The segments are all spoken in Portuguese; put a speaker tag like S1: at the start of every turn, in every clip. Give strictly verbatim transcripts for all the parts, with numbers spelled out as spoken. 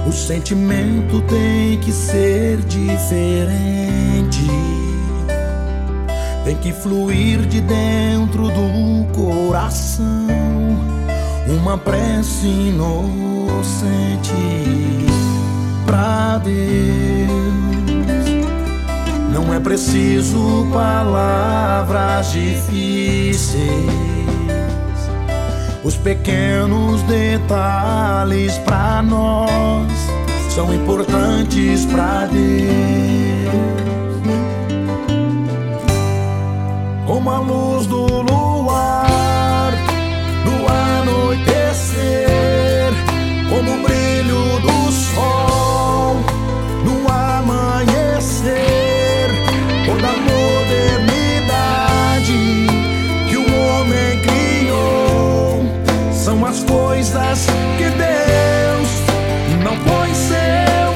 S1: O sentimento tem que ser diferente, tem que fluir de dentro do coração, uma prece inocente pra Deus. Não é preciso palavras difíceis, os pequenos detalhes pra nós são importantes pra Deus. Como a luz do luar no anoitecer, como o brilho do sol no amanhecer, toda a modernidade que o homem criou são as coisas que Deus não põe seu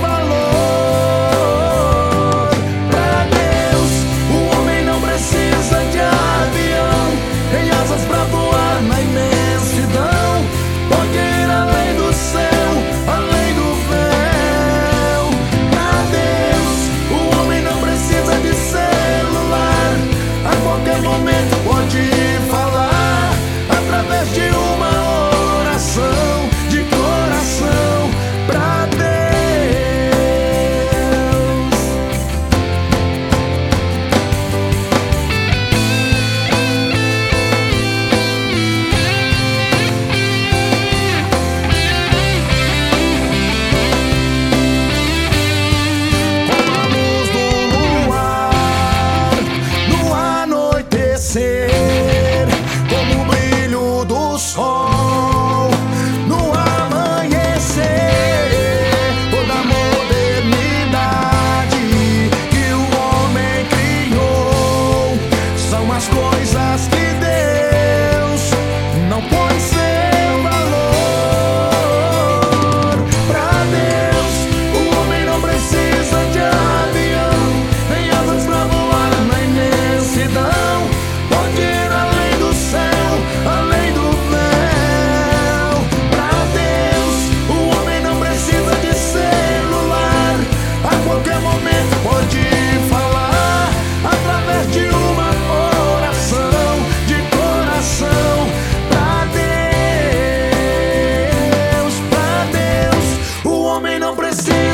S1: valor. Pra Deus, o homem não precisa de avião, tem asas pra voar na imensidão, pode ir além do céu, além do véu. Pra Deus, o homem não precisa de celular, a qualquer momento pode falar através de uma oração de coração pra Deus. Como a luz do luar no anoitecer, como o brilho do sol no amanhecer, toda a modernidade que o homem criou são as coisas que Deus não põe seu valor. Pra Deus, o homem não precisa de avião, tem asas pra voar na imensidão, pode ir além do céu, além do véu. Pra Deus, o homem não precisa de celular, a qualquer momento pode falar através de uma oração de coração pra Deus. Pra Deus, o homem não precisa